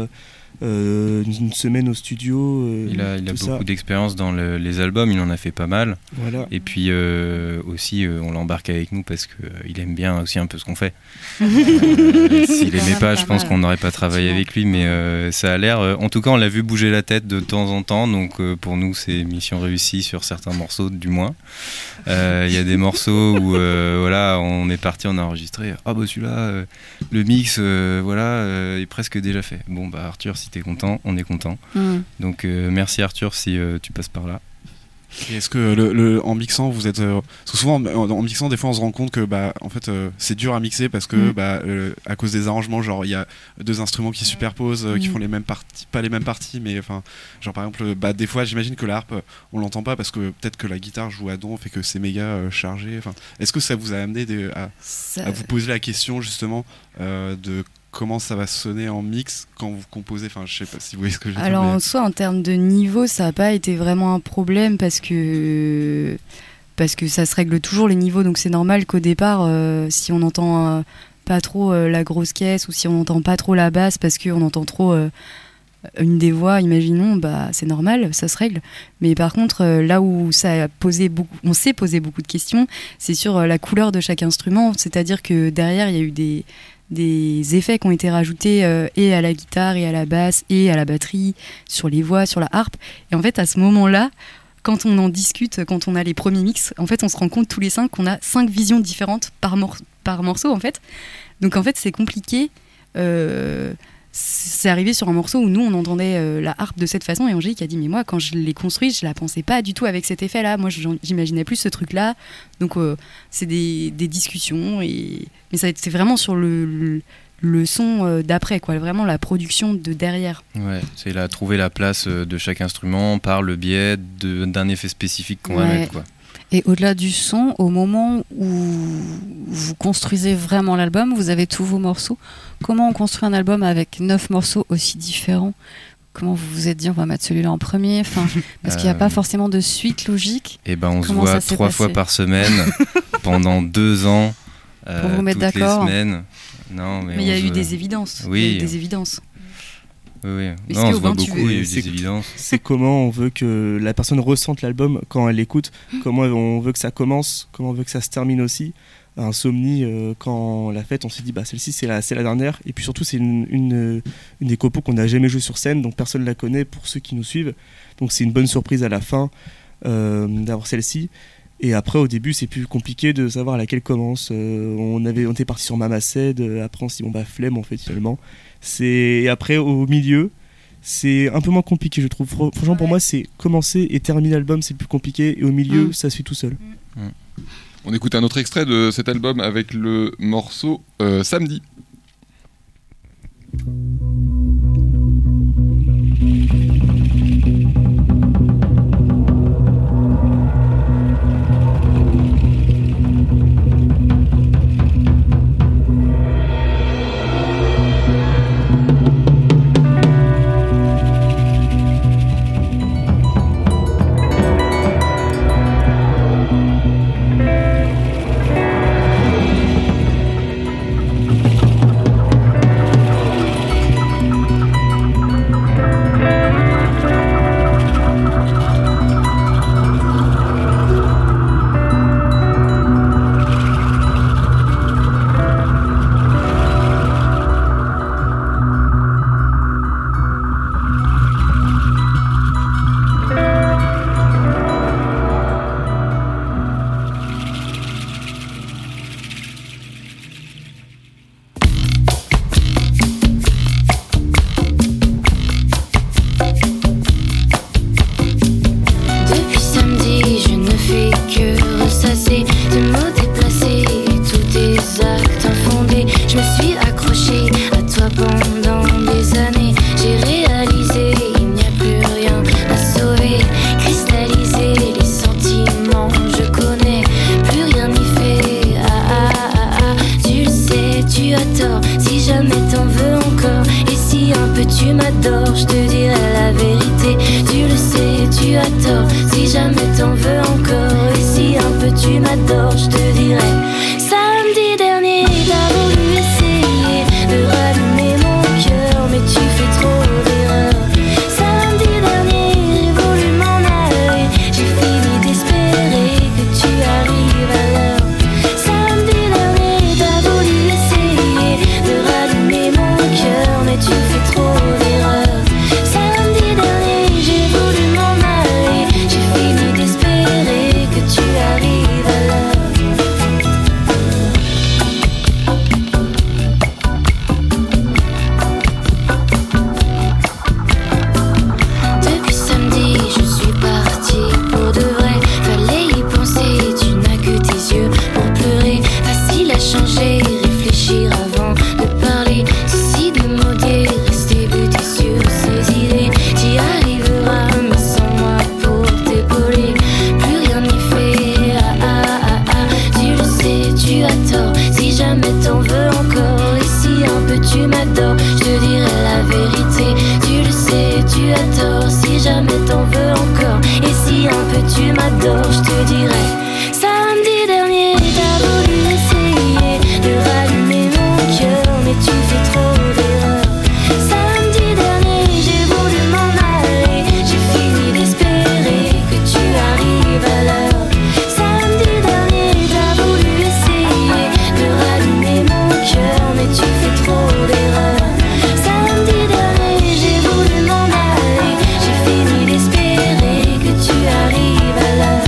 une semaine au studio. Il a tout beaucoup ça. d'expérience dans les albums, il en a fait pas mal. Voilà. Et puis aussi, on l'embarque avec nous parce qu'il aime bien aussi un peu ce qu'on fait. S'il aimait pas, je pense qu'on n'aurait pas travaillé avec lui, mais ça a l'air. En tout cas, on l'a vu bouger la tête de temps en temps, donc pour nous, c'est mission réussie sur certains morceaux, du moins. Il y a des morceaux où voilà, on est parti, on a enregistré. Ah bah celui-là, le mix, voilà, est presque déjà fait. Bon bah Arthur, si t'es content, on est content. Donc merci Arthur si tu passes par là. Et est-ce que en mixant, vous êtes parce que souvent en mixant, des fois on se rend compte que en fait c'est dur à mixer parce que à cause des arrangements, genre il y a deux instruments qui superposent, qui font les mêmes parties, pas les mêmes parties, mais enfin genre par exemple des fois j'imagine que la harpe on l'entend pas parce que peut-être que la guitare joue à don, fait que c'est méga chargé. Enfin, est-ce que ça vous a amené à vous poser la question justement de comment ça va sonner en mix quand vous composez? Enfin, je sais pas si vous voyez ce que je veux dire. Alors mais- en soi, en termes de niveau, ça n'a pas été vraiment un problème parce que ça se règle toujours les niveaux, donc c'est normal qu'au départ, si on entend pas trop la grosse caisse ou si on n'entend pas trop la basse parce qu'on entend trop une des voix, imaginons, bah c'est normal, ça se règle. Mais par contre, là où ça a on s'est posé beaucoup de questions, c'est sur la couleur de chaque instrument, c'est-à-dire que derrière, il y a eu des effets qui ont été rajoutés et à la guitare et à la basse et à la batterie, sur les voix, sur la harpe. Et en fait, à ce moment-là, quand on en discute, quand on a les premiers mix, en fait, on se rend compte tous les 5 qu'on a 5 visions différentes par morceau, en fait. Donc, en fait, c'est compliqué. C'est arrivé sur un morceau où nous, on entendait la harpe de cette façon et Angélique a dit, mais moi, quand je l'ai construite, je la pensais pas du tout avec cet effet-là. Moi, j'imaginais plus ce truc-là. Donc, c'est des discussions. Mais c'est vraiment sur le son d'après, quoi. Vraiment la production de derrière. Ouais, c'est là trouver la place de chaque instrument par le biais d'un effet spécifique qu'on va Ouais. mettre, quoi. Et au-delà du son, au moment où vous construisez vraiment l'album, vous avez tous vos morceaux. Comment on construit un album avec 9 morceaux aussi différents? Comment vous vous êtes dit on va mettre celui-là en premier? Parce qu'il n'y a pas forcément de suite logique. Et ben on se Comment voit ça s'est 3 passé fois par semaine pendant 2 ans. Pour vous mettre toutes d'accord. les semaines. Non, mais Mais il y a on eu se- des évidences. Oui. Il y a eu des évidences. Oui. Est-ce Non, on que, se voit Aubin, tu beaucoup, veux- il y a eu C'est- des évidences. C'est comment on veut que la personne ressente l'album quand elle l'écoute, comment on veut que ça commence, comment on veut que ça se termine aussi. Insomnie, quand on l'a faite, on s'est dit bah celle-ci c'est la dernière, et puis surtout c'est une des compos qu'on n'a jamais joué sur scène, donc personne ne la connaît pour ceux qui nous suivent, donc c'est une bonne surprise à la fin d'avoir celle-ci. Et après au début c'est plus compliqué de savoir à laquelle commence. On était parti sur Mama Said, après on s'est dit bon bah flemme en fait finalement. Et après au milieu c'est un peu moins compliqué je trouve. Franchement pour moi c'est commencer et terminer l'album c'est le plus compliqué, et au milieu ça se fait tout seul. On écoute un autre extrait de cet album avec le morceau Samedi. jamais t'en veux encore, et si un peu tu m'adores, je te dirai la vérité. Tu le sais, tu as tort, si jamais t'en veux encore, et si un peu tu m'adores, je te dirai. Samedi dernier, t'as voulu essayer de rallumer mon cœur, mais tu fais trop d'erreurs. Samedi dernier, j'ai voulu m'en aller, j'ai fini d'espérer que tu arrives à l'heure. Samedi dernier, t'as voulu essayer de rallumer mon cœur, mais tu fais trop d'erreurs. Samedi dernier, j'ai voulu m'en aller, j'ai fini d'espérer que tu arrives à l'heure. Depuis samedi, je suis partie pour de vrai. Fallait y penser, tu n'as que tes yeux pour pleurer. Facile à changer, réfléchir avant de parler. Ceci de maudit, rester buté sur ses idées. T'y arriveras, mais sans moi pour t'épauler. Plus rien n'y fait, ah ah ah ah. Tu le sais, tu as tort, si jamais t'en veux encore, et si un peu tu m'adores, je te dirai la vérité. Tu le sais, tu as tort, si jamais t'en veux encore, et si un peu tu m'adores, je te dirai. Samedi dernier, t'as voulu essayer de rallumer mon cœur, mais tu fais trop d'erreurs. Samedi dernier, j'ai voulu m'en aller, j'ai fini d'espérer que tu arrives à l'heure. Samedi dernier, t'as voulu essayer de rallumer mon cœur, mais tu fais trop d'erreurs. Samedi dernier, j'ai voulu m'en aller, j'ai fini d'espérer que tu arrives à l'heure.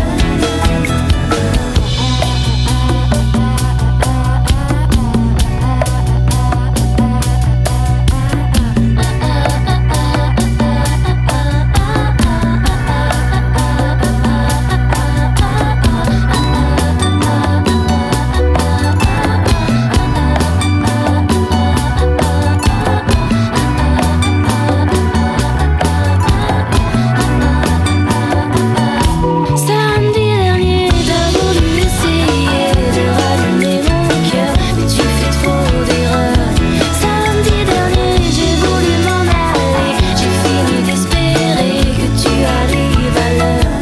Samedi dernier, t'as voulu essayer de rallumer mon cœur, mais tu fais trop d'erreurs. Samedi dernier, j'ai voulu m'en aller, j'ai fini d'espérer que tu arrives à l'heure.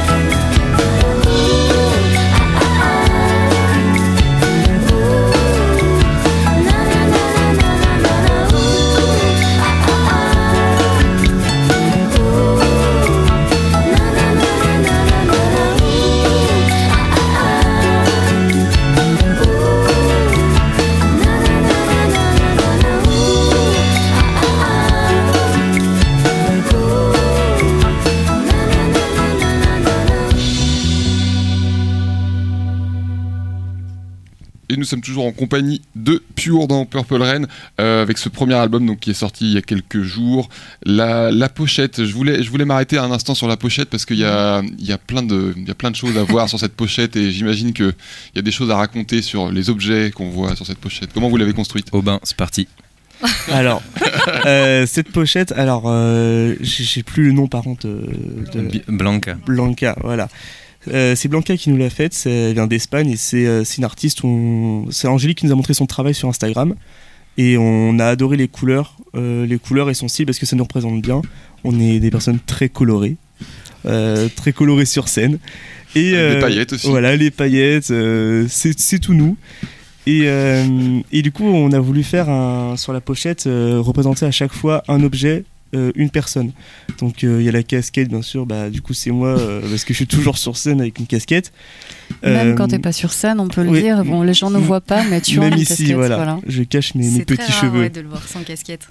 Et nous sommes toujours en compagnie de Pure dans Purple Rain, avec ce premier album donc, qui est sorti il y a quelques jours. La pochette, je voulais m'arrêter un instant sur la pochette parce qu'il y a plein de choses à voir sur cette pochette, et j'imagine qu'il y a des choses à raconter sur les objets qu'on voit sur cette pochette. Comment vous l'avez construite ? Aubin, c'est parti. Alors, cette pochette, alors, j'ai plus le nom par contre de Blanca. Blanca, voilà. C'est Blanca qui nous l'a faite, elle vient d'Espagne et c'est une artiste, c'est Angélique qui nous a montré son travail sur Instagram et on a adoré les couleurs et son style parce que ça nous représente bien. On est des personnes très colorées sur scène. Et les paillettes aussi. Voilà, les paillettes, c'est tout nous. Et du coup, on a voulu faire sur la pochette représenter à chaque fois un objet, une personne. Donc il y a la casquette, bien sûr, du coup c'est moi parce que je suis toujours sur scène avec une casquette. Même quand t'es pas sur scène, on peut le dire. Bon, les gens ne voient pas, mais tu as une ici, casquette. voilà. Je cache mes petits C'est très cheveux. rare de le voir sans casquette.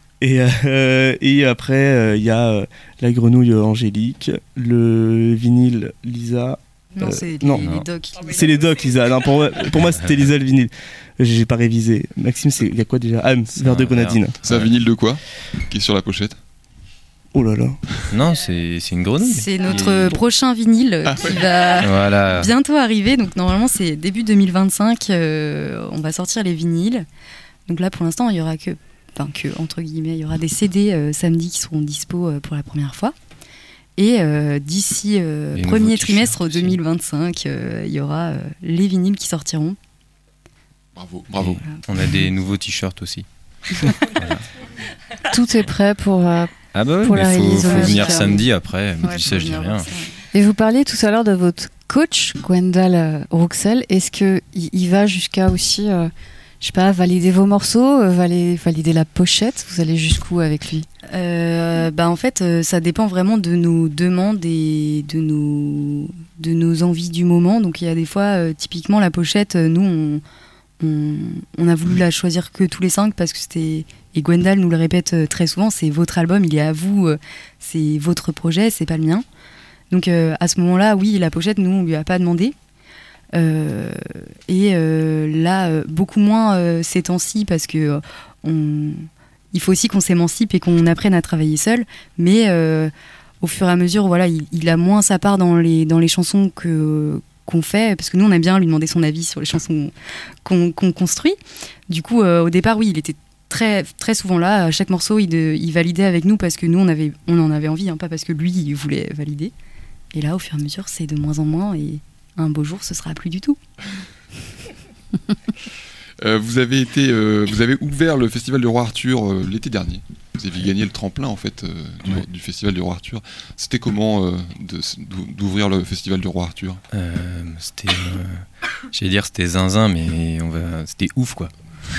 Et après, il y a la grenouille Angélique, le vinyle Lisa. Non, c'est non. les docs. C'est les docs, Lisa. Non, pour moi, c'était Lisa le vinyle. J'ai pas révisé. Maxime, il y a quoi déjà? Ah, verre de grenadine. C'est un vinyle de quoi qui est sur la pochette? Oh là là. Non, c'est une grenouille. C'est notre prochain vinyle qui va bientôt arriver. Donc normalement, c'est début 2025. On va sortir les vinyles. Donc là, pour l'instant, il y aura que entre guillemets, il y aura des CD samedi qui seront dispo pour la première fois. Et d'ici premier trimestre 2025, il y aura les vinyles qui sortiront. Bravo. On a des nouveaux t-shirts aussi. Tout est prêt pour. Ah bah oui, Pour mais la faut réalisation. venir samedi après. Me Ouais, dis faut ça, je dis venir rien. voir ça. Et vous parliez tout à l'heure de votre coach, Gwendal Rouxel. Est-ce qu'il va jusqu'à aussi, je sais pas, valider vos morceaux, valider la pochette? Vous allez jusqu'où avec lui? En fait, ça dépend vraiment de nos demandes et de nos envies du moment. Donc il y a des fois, typiquement la pochette, nous on a voulu la choisir que tous les 5 parce que c'était, et Gwendal nous le répète très souvent, c'est votre album, il est à vous, c'est votre projet, c'est pas le mien. Donc à ce moment-là, oui, la pochette, nous on lui a pas demandé. Là, beaucoup moins ces temps-ci parce que il faut aussi qu'on s'émancipe et qu'on apprenne à travailler seul. Mais au fur et à mesure, voilà, il a moins sa part dans les chansons qu'on fait, parce que nous on aime bien lui demander son avis sur les chansons qu'on construit. Du coup, au départ, oui, il était très, très souvent là. À chaque morceau, il validait avec nous parce que nous on en avait envie, hein, pas parce que lui il voulait valider. Et là, au fur et à mesure, c'est de moins en moins, et un beau jour, ce sera plus du tout. Vous avez ouvert le Festival du Roi Arthur l'été dernier. Vous avez gagné le tremplin en fait du Festival du Roi Arthur. C'était comment d'ouvrir le Festival du Roi Arthur? C'était zinzin, mais c'était ouf quoi.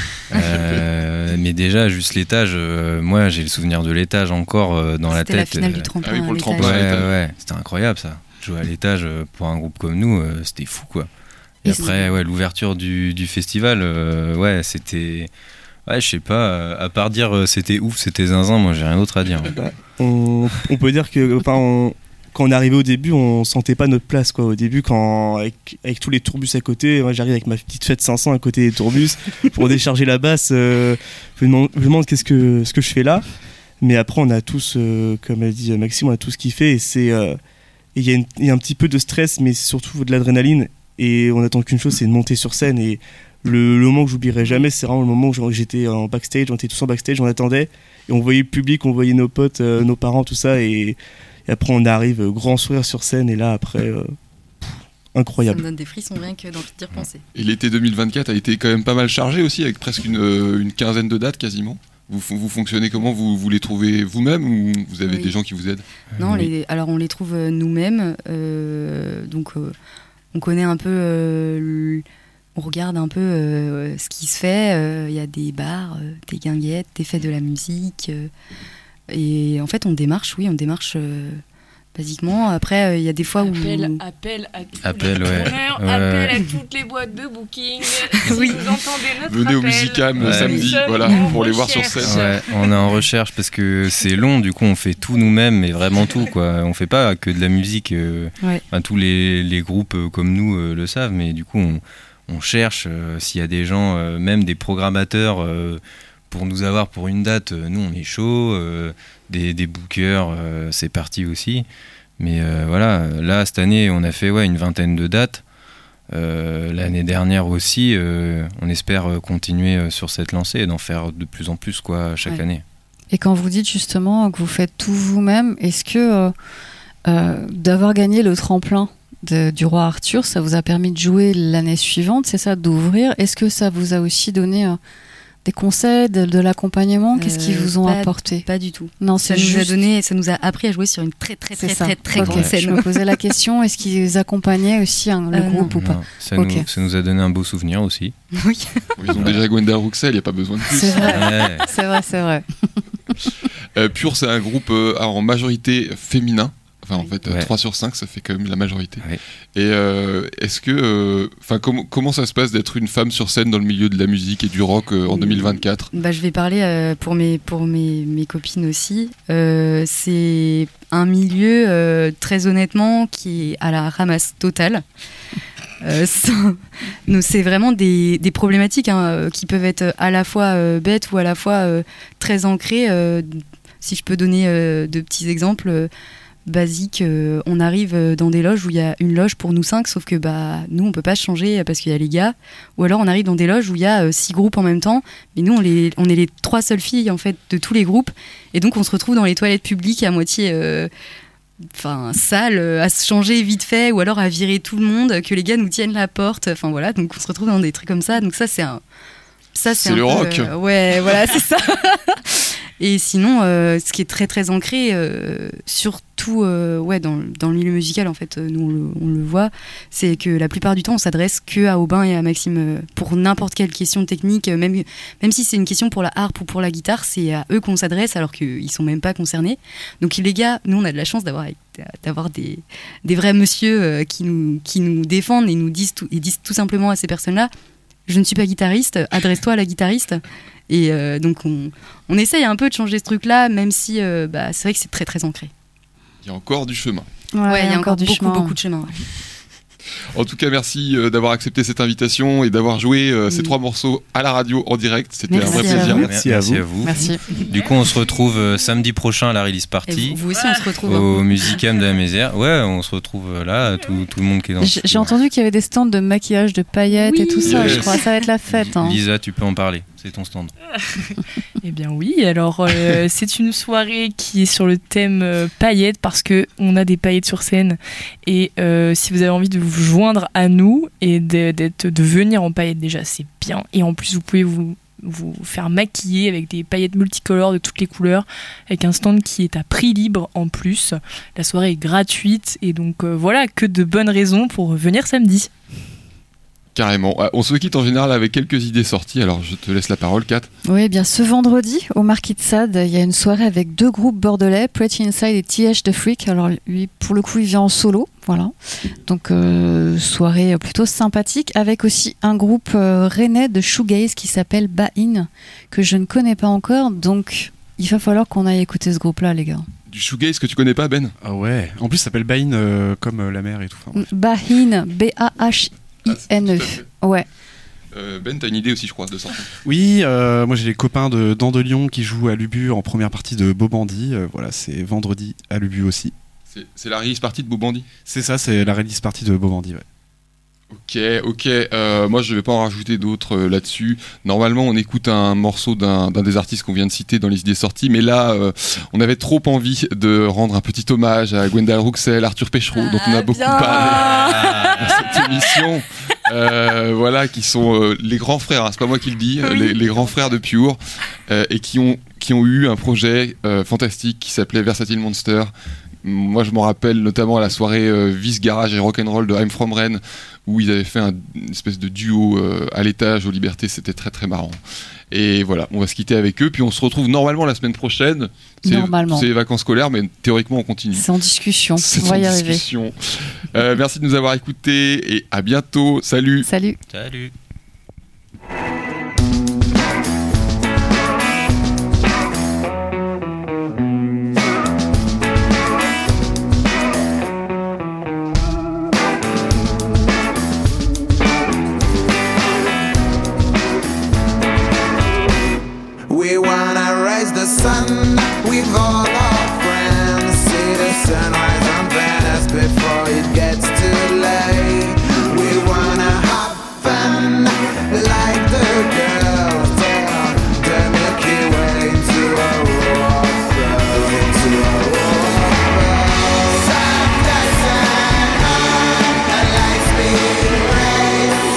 Mais déjà juste l'étage, moi j'ai le souvenir de l'étage encore dans la tête. C'était la finale du tremplin. Ah oui, pour le à l'étage. tremplin. Ouais, c'était incroyable ça. Jouer à l'étage pour un groupe comme nous, c'était fou quoi. Et après, l'ouverture du festival, c'était. Ouais, je sais pas, à part dire c'était ouf, c'était zinzin, moi j'ai rien d'autre à dire. On peut dire que quand on est arrivé au début, on sentait pas notre place quoi. Au début, avec tous les tourbus à côté, moi j'arrive avec ma petite Fiat 500 à côté des tourbus pour décharger la basse. Je me demande ce que je fais là. Mais après, on a tous, comme a dit Maxime, on a tous kiffé et il y a un petit peu de stress, mais surtout de l'adrénaline. Et on attend qu'une chose, c'est de monter sur scène. Et le moment que j'oublierai jamais, c'est vraiment le moment où j'étais en backstage, on était tous en backstage, on attendait. Et on voyait le public, on voyait nos potes, nos parents, tout ça. Et après, on arrive, grand sourire sur scène. Et là, après, incroyable. Ça me donne des frissons rien que d'y repenser. Et l'été 2024 a été quand même pas mal chargé aussi, avec presque une quinzaine de dates quasiment. Vous fonctionnez comment? Vous les trouvez vous-même ou vous avez des gens qui vous aident? Non, alors on les trouve nous-mêmes. Donc on connaît un peu, on regarde un peu ce qui se fait. Il y a des bars, des guinguettes, des fêtes de la musique. Et en fait, on démarche basiquement. Après, il y a des fois où... Appel à tous Appel, les ouais. tourneurs, Ouais, appel ouais. à toutes les boîtes de booking. Oui. Si vous entendez notre Venez au appel, Musicam Ouais. samedi, nous voilà, sommes en pour les voir sur recherche. scène. Ouais, on est en recherche parce que c'est long, du coup on fait tout nous-mêmes, mais vraiment tout quoi. On fait pas que de la musique, Ouais. enfin, tous les groupes comme nous le savent, mais du coup on cherche s'il y a des gens, même des programmateurs pour nous avoir pour une date, nous on est chaud, des bookers, c'est parti aussi. Mais voilà, là cette année on a fait une vingtaine de dates. L'année dernière aussi, on espère continuer sur cette lancée et d'en faire de plus en plus quoi, chaque année. Et quand vous dites justement que vous faites tout vous-même, est-ce que d'avoir gagné le tremplin du Roi Arthur, ça vous a permis de jouer l'année suivante, c'est ça, d'ouvrir? Est-ce que ça vous a aussi donné des conseils, de l'accompagnement? Qu'est-ce qu'ils vous ont apporté? Pas du tout. Non, Ça nous a appris à jouer sur une très très très très très Ok, grande scène. Je me posais la question, est-ce qu'ils accompagnaient aussi le groupe ou pas? Non, ça nous a donné un beau souvenir aussi. Oui. Ils ont déjà Gwendal Rouxel, il n'y a pas besoin de plus. C'est vrai, Ouais. c'est vrai. Pure, c'est un groupe en majorité féminin. Enfin, en fait, Ouais. 3 sur 5, ça fait quand même la majorité. Ouais. Et est-ce que... comment ça se passe d'être une femme sur scène dans le milieu de la musique et du rock en 2024? Je vais parler pour mes copines aussi. C'est un milieu, très honnêtement, qui est à la ramasse totale. C'est vraiment des problématiques qui peuvent être à la fois bêtes ou à la fois très ancrées. Si je peux donner de petits exemples basiques, on arrive dans des loges où il y a une loge pour nous 5, sauf que nous on peut pas changer parce qu'il y a les gars. Ou alors on arrive dans des loges où il y a 6 groupes en même temps, mais nous on est les 3 seules filles en fait de tous les groupes, et donc on se retrouve dans les toilettes publiques à moitié sale, à se changer vite fait, ou alors à virer tout le monde, que les gars nous tiennent la porte, donc on se retrouve dans des trucs comme ça. Donc ça c'est Ça, C'est le rock. Ouais, voilà, c'est ça. Et sinon, ce qui est très très ancré, surtout dans le milieu musical, en fait, nous on le voit, c'est que la plupart du temps, on s'adresse que à Aubin et à Maxime pour n'importe quelle question technique, même si c'est une question pour la harpe ou pour la guitare, c'est à eux qu'on s'adresse alors qu'ils sont même pas concernés. Donc les gars, nous on a de la chance d'avoir des vrais monsieur qui nous défendent et nous disent tout simplement à ces personnes-là: je ne suis pas guitariste, adresse-toi à la guitariste. Et donc on essaye un peu de changer ce truc-là, même si c'est vrai que c'est très très ancré. Il y a encore du chemin. Ouais, il y a encore beaucoup de chemin. Ouais. En tout cas, merci d'avoir accepté cette invitation et d'avoir joué ces 3 morceaux à la radio en direct. C'était un vrai plaisir. Merci à vous. Merci. Du coup, on se retrouve samedi prochain à la release party. Et vous aussi, on se retrouve. Au Musicam de la Mézières. Ouais, on se retrouve là, tout le monde qui est dans J'ai entendu qu'il y avait des stands de maquillage, de paillettes et tout ça. Yes. Je crois que ça va être la fête. Hein. Lisa, tu peux en parler. C'est ton stand. Eh bien oui, alors c'est une soirée qui est sur le thème paillettes parce qu'on a des paillettes sur scène et si vous avez envie de vous joindre à nous et de venir en paillettes déjà, c'est bien. Et en plus, vous pouvez vous faire maquiller avec des paillettes multicolores de toutes les couleurs avec un stand qui est à prix libre en plus. La soirée est gratuite et donc voilà, que de bonnes raisons pour venir samedi. Carrément. On se quitte en général avec quelques idées sorties, alors je te laisse la parole, Kat. Oui, bien ce vendredi, au Marquis de Sade, il y a une soirée avec 2 groupes bordelais, Pretty Inside et TH The Freak. Alors lui, pour le coup, il vient en solo, voilà. Donc soirée plutôt sympathique, avec aussi un groupe rennais de shoegaze qui s'appelle Bain, que je ne connais pas encore, donc il va falloir qu'on aille écouter ce groupe-là, les gars. Du shoegaze que tu connais pas, Ben? Ah ouais. En plus, ça s'appelle Bain comme la mer et tout. Enfin, Bahin, B-A-H-I-N-E. Ouais. Ben, t'as une idée aussi, je crois, de sortie. Oui, moi j'ai les copains de Dandelion qui jouent à Lubu en première partie de Beaubandy. Voilà, c'est vendredi à Lubu aussi. C'est la release party de Beaubandy? C'est ça, c'est la release party de Beaubandy, ouais. Ok. Moi, je vais pas en rajouter d'autres là-dessus. Normalement, on écoute un morceau d'un des artistes qu'on vient de citer dans les idées sorties, mais là, on avait trop envie de rendre un petit hommage à Gwendal Rouxel, Arthur Péchereau, dont on a beaucoup parlé dans cette émission. Voilà, qui sont les grands frères, hein, c'est pas moi qui le dis, les grands frères de Pure, et qui ont eu un projet fantastique qui s'appelait Versatile Monster. Moi, je m'en rappelle notamment à la soirée Vice Garage et Rock'n'Roll de I'm From Rennes, où ils avaient fait une espèce de duo à l'étage aux Libertés. C'était très très marrant. Et voilà, on va se quitter avec eux, puis on se retrouve normalement la semaine prochaine. C'est les vacances scolaires, mais théoriquement on continue. C'est en discussion, on va y arriver. Merci de nous avoir écoutés et à bientôt. Salut. Salut. We wanna raise the sun with all our friends. See the sunrise on Venice before it gets too late. We wanna have fun like the girls down the Milky Way into a world, into a world. Soft as an a light speed race.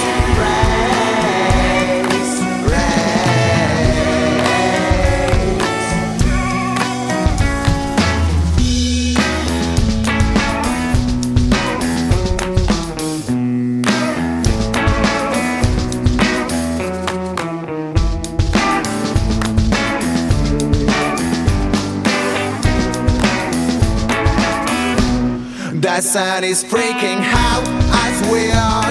The sun is freaking out as we are